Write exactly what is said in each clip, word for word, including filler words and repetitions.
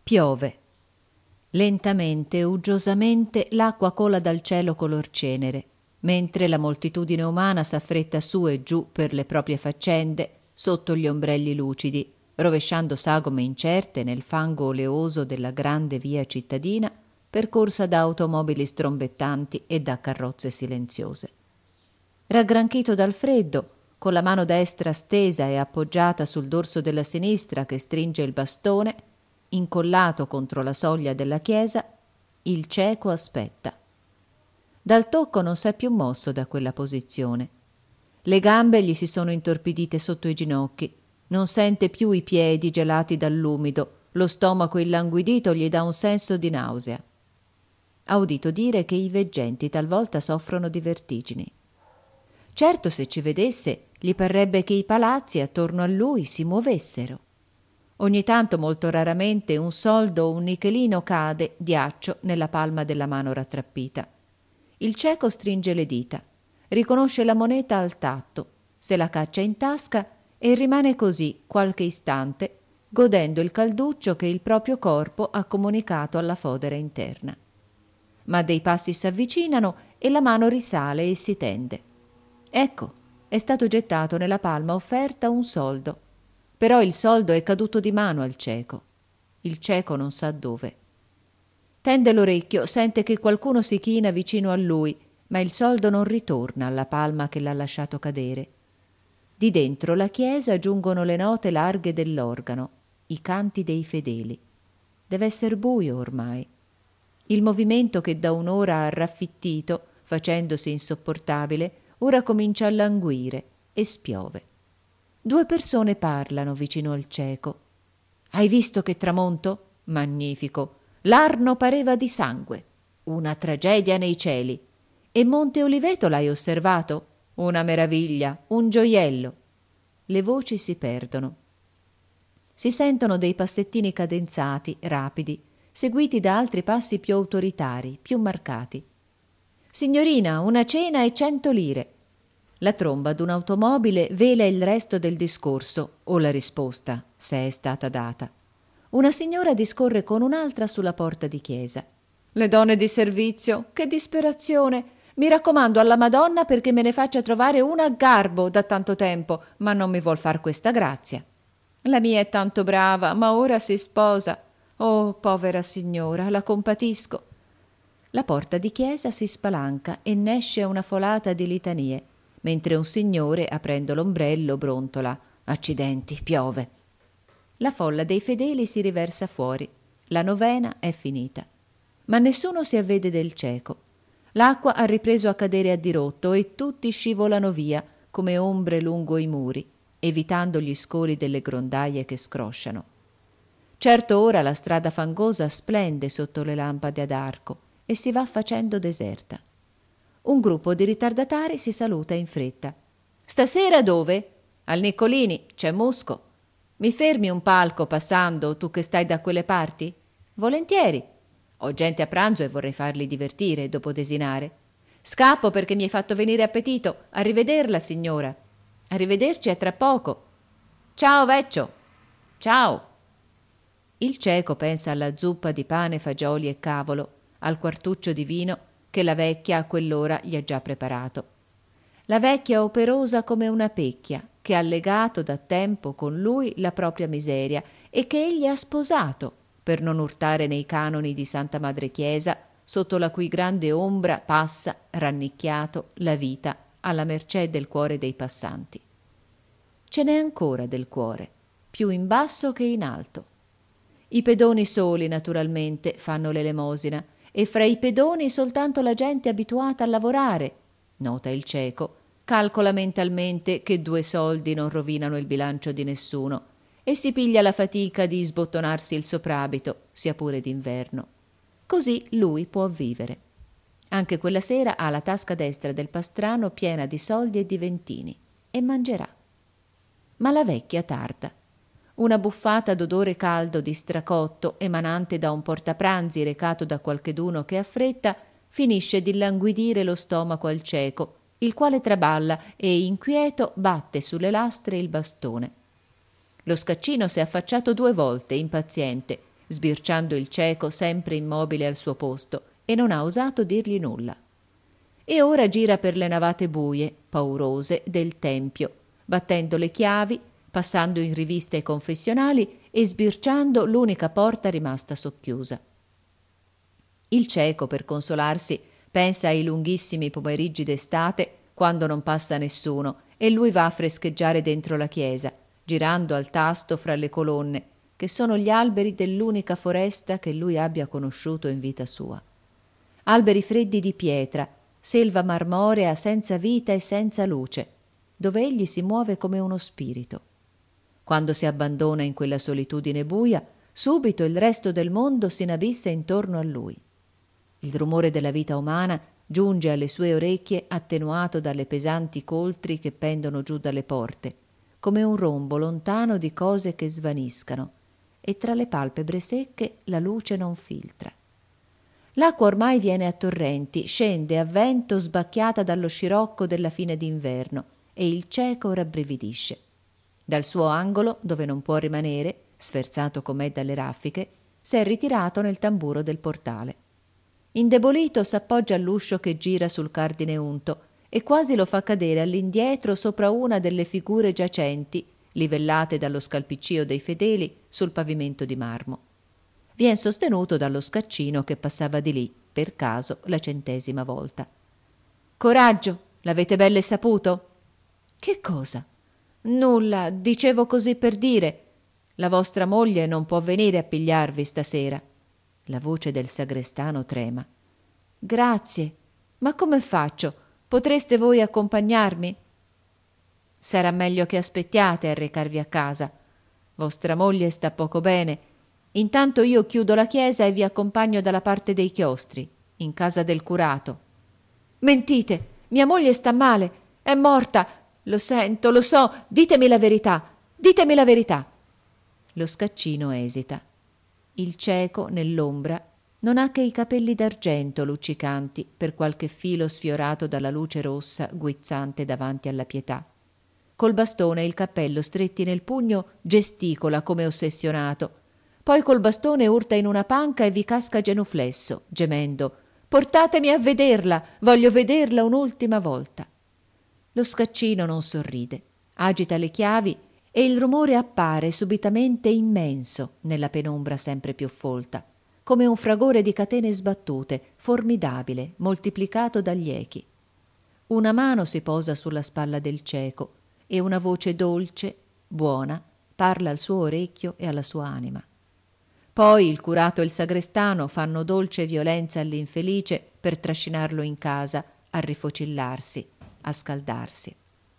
Piove. Lentamente e uggiosamente l'acqua cola dal cielo color cenere, mentre la moltitudine umana s'affretta su e giù per le proprie faccende sotto gli ombrelli lucidi, rovesciando sagome incerte nel fango oleoso della grande via cittadina percorsa da automobili strombettanti e da carrozze silenziose. Raggranchito dal freddo, con la mano destra stesa e appoggiata sul dorso della sinistra che stringe il bastone, incollato contro la soglia della chiesa, il cieco aspetta. Dal tocco non s'è più mosso da quella posizione. Le gambe gli si sono intorpidite sotto i ginocchi, non sente più i piedi gelati dall'umido, lo stomaco illanguidito gli dà un senso di nausea. Ha udito dire che i veggenti talvolta soffrono di vertigini. Certo, se ci vedesse, gli parrebbe che i palazzi attorno a lui si muovessero. Ogni tanto, molto raramente, un soldo o un nichelino cade, diaccio, nella palma della mano rattrappita. Il cieco stringe le dita, riconosce la moneta al tatto, se la caccia in tasca e rimane così qualche istante, godendo il calduccio che il proprio corpo ha comunicato alla fodera interna. Ma dei passi s'avvicinano e la mano risale e si tende. Ecco, è stato gettato nella palma offerta un soldo. Però il soldo è caduto di mano al cieco. Il cieco non sa dove. Tende l'orecchio, sente che qualcuno si china vicino a lui, ma il soldo non ritorna alla palma che l'ha lasciato cadere. Di dentro la chiesa giungono le note larghe dell'organo, i canti dei fedeli. Deve esser buio ormai. Il movimento che da un'ora ha raffittito, facendosi insopportabile, ora comincia a languire e spiove. Due persone parlano vicino al cieco. Hai visto che tramonto? Magnifico! L'Arno pareva di sangue. Una tragedia nei cieli. E Monte Oliveto l'hai osservato? Una meraviglia, un gioiello. Le voci si perdono. Si sentono dei passettini cadenzati, rapidi, seguiti da altri passi più autoritari, più marcati. Signorina, una cena e cento lire. La tromba d'un'automobile vela il resto del discorso, o la risposta, se è stata data. Una signora discorre con un'altra sulla porta di chiesa. Le donne di servizio, che disperazione! Mi raccomando alla Madonna perché me ne faccia trovare una a garbo da tanto tempo, ma non mi vuol far questa grazia. La mia è tanto brava, ma ora si sposa. Oh, povera signora, la compatisco. La porta di chiesa si spalanca e ne esce una folata di litanie, mentre un signore, aprendo l'ombrello, brontola: accidenti, piove. La folla dei fedeli si riversa fuori. La novena è finita. Ma nessuno si avvede del cieco. L'acqua ha ripreso a cadere a dirotto e tutti scivolano via come ombre lungo i muri, evitando gli scoli delle grondaie che scrosciano. Certo, ora la strada fangosa splende sotto le lampade ad arco e si va facendo deserta. Un gruppo di ritardatari si saluta in fretta. Stasera dove? Al Niccolini, c'è Musco. Mi fermi un palco passando, tu che stai da quelle parti? Volentieri. Ho gente a pranzo e vorrei farli divertire dopo desinare. Scappo perché mi hai fatto venire appetito. Arrivederla, signora. Arrivederci a tra poco. Ciao, vecchio. Ciao. Il cieco pensa alla zuppa di pane, fagioli e cavolo, al quartuccio di vino che la vecchia a quell'ora gli ha già preparato. La vecchia operosa come una pecchia, che ha legato da tempo con lui la propria miseria e che egli ha sposato per non urtare nei canoni di Santa Madre Chiesa, sotto la cui grande ombra passa, rannicchiato, la vita alla mercé del cuore dei passanti. Ce n'è ancora del cuore, più in basso che in alto. I pedoni soli, naturalmente, fanno l'elemosina, e fra i pedoni soltanto la gente abituata a lavorare, nota il cieco, calcola mentalmente che due soldi non rovinano il bilancio di nessuno e si piglia la fatica di sbottonarsi il soprabito, sia pure d'inverno. Così lui può vivere. Anche quella sera ha la tasca destra del pastrano piena di soldi e di ventini e mangerà. Ma la vecchia tarda. Una buffata d'odore caldo di stracotto emanante da un portapranzi recato da qualcheduno che ha fretta finisce di languidire lo stomaco al cieco, il quale traballa e inquieto batte sulle lastre il bastone. Lo scaccino s'è affacciato due volte, impaziente, sbirciando il cieco sempre immobile al suo posto, e non ha osato dirgli nulla. E ora gira per le navate buie, paurose, del tempio, battendo le chiavi, passando in rivista i confessionali e sbirciando l'unica porta rimasta socchiusa. Il cieco, per consolarsi, pensa ai lunghissimi pomeriggi d'estate quando non passa nessuno e lui va a frescheggiare dentro la chiesa, girando al tasto fra le colonne, che sono gli alberi dell'unica foresta che lui abbia conosciuto in vita sua. Alberi freddi di pietra, selva marmorea senza vita e senza luce, dove egli si muove come uno spirito. Quando si abbandona in quella solitudine buia, subito il resto del mondo si inabissa intorno a lui. Il rumore della vita umana giunge alle sue orecchie attenuato dalle pesanti coltri che pendono giù dalle porte, come un rombo lontano di cose che svaniscano, e tra le palpebre secche la luce non filtra. L'acqua ormai viene a torrenti, scende a vento sbacchiata dallo scirocco della fine d'inverno, e il cieco rabbrividisce. Dal suo angolo, dove non può rimanere, sferzato com'è dalle raffiche, s'è ritirato nel tamburo del portale. Indebolito s'appoggia all'uscio che gira sul cardine unto e quasi lo fa cadere all'indietro sopra una delle figure giacenti, livellate dallo scalpiccio dei fedeli sul pavimento di marmo. Vien sostenuto dallo scaccino che passava di lì, per caso, la centesima volta. «Coraggio, l'avete belle saputo?» «Che cosa?» «Nulla, dicevo così per dire. La vostra moglie non può venire a pigliarvi stasera». La voce del sagrestano trema. «Grazie, ma come faccio? Potreste voi accompagnarmi?» «Sarà meglio che aspettiate a recarvi a casa. Vostra moglie sta poco bene. Intanto io chiudo la chiesa e vi accompagno dalla parte dei chiostri, in casa del curato». «Mentite! Mia moglie sta male! È morta! Lo sento, lo so! Ditemi la verità! Ditemi la verità!» Lo scaccino esita. Il cieco, nell'ombra, non ha che i capelli d'argento luccicanti per qualche filo sfiorato dalla luce rossa guizzante davanti alla pietà. Col bastone e il cappello stretti nel pugno gesticola come ossessionato. Poi col bastone urta in una panca e vi casca genuflesso, gemendo: «Portatemi a vederla! Voglio vederla un'ultima volta!» Lo scaccino non sorride, agita le chiavi e il rumore appare subitamente immenso nella penombra sempre più folta, come un fragore di catene sbattute, formidabile, moltiplicato dagli echi. Una mano si posa sulla spalla del cieco e una voce dolce, buona, parla al suo orecchio e alla sua anima. Poi il curato e il sagrestano fanno dolce violenza all'infelice per trascinarlo in casa, a rifocillarsi, a scaldarsi.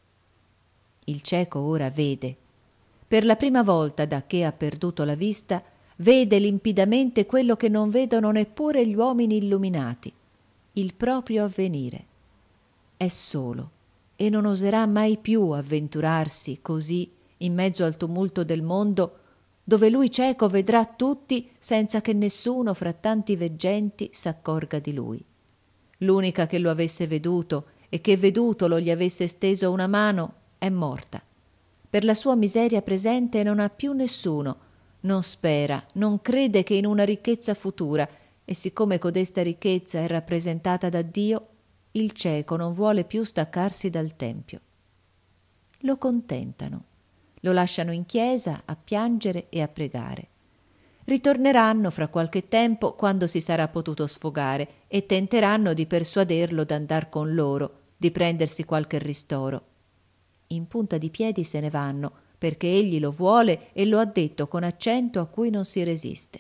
Il cieco ora vede. Per la prima volta da che ha perduto la vista, vede limpidamente quello che non vedono neppure gli uomini illuminati, il proprio avvenire. È solo e non oserà mai più avventurarsi così in mezzo al tumulto del mondo, dove lui cieco vedrà tutti senza che nessuno fra tanti veggenti s'accorga di lui. L'unica che lo avesse veduto e che vedutolo gli avesse steso una mano è morta. Per la sua miseria presente non ha più nessuno, non spera, non crede che in una ricchezza futura, e siccome codesta ricchezza è rappresentata da Dio, il cieco non vuole più staccarsi dal tempio. Lo contentano, lo lasciano in chiesa a piangere e a pregare. Ritorneranno fra qualche tempo quando si sarà potuto sfogare e tenteranno di persuaderlo d'andar con loro, di prendersi qualche ristoro. In punta di piedi se ne vanno, perché egli lo vuole e lo ha detto con accento a cui non si resiste.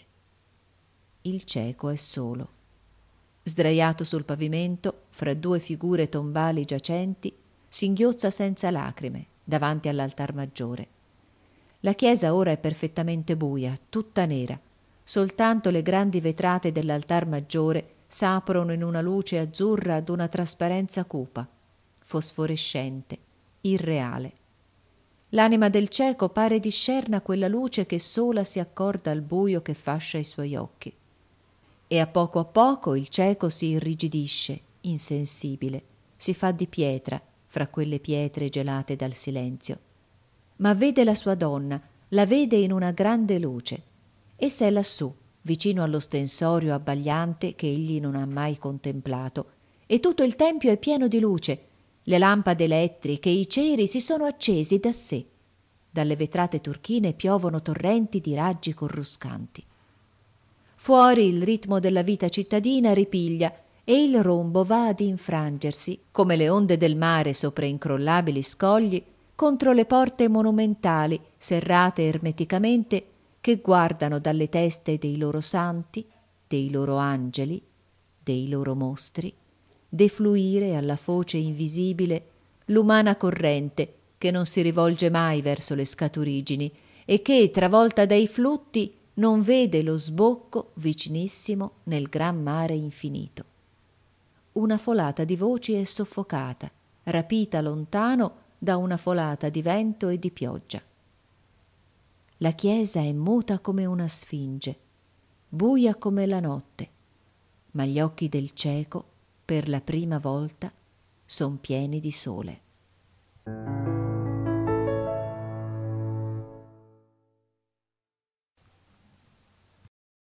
Il cieco è solo. Sdraiato sul pavimento, fra due figure tombali giacenti, singhiozza senza lacrime davanti all'altar maggiore. La chiesa ora è perfettamente buia, tutta nera. Soltanto le grandi vetrate dell'altar maggiore s'aprono in una luce azzurra d'una trasparenza cupa, fosforescente, irreale. L'anima del cieco pare discerna quella luce che sola si accorda al buio che fascia i suoi occhi. E a poco a poco il cieco si irrigidisce, insensibile, si fa di pietra fra quelle pietre gelate dal silenzio. Ma vede la sua donna, la vede in una grande luce. Essa è lassù, vicino allo stensorio abbagliante che egli non ha mai contemplato, e tutto il tempio è pieno di luce. Le lampade elettriche, i ceri si sono accesi da sé. Dalle vetrate turchine piovono torrenti di raggi corruscanti. Fuori il ritmo della vita cittadina ripiglia e il rombo va ad infrangersi, come le onde del mare sopra incrollabili scogli, contro le porte monumentali, serrate ermeticamente, che guardano dalle teste dei loro santi, dei loro angeli, dei loro mostri, defluire alla foce invisibile l'umana corrente che non si rivolge mai verso le scaturigini e che, travolta dai flutti, non vede lo sbocco vicinissimo nel gran mare infinito. Una folata di voci è soffocata, rapita lontano da una folata di vento e di pioggia. La chiesa è muta come una sfinge, buia come la notte, ma gli occhi del cieco, per la prima volta, son pieni di sole.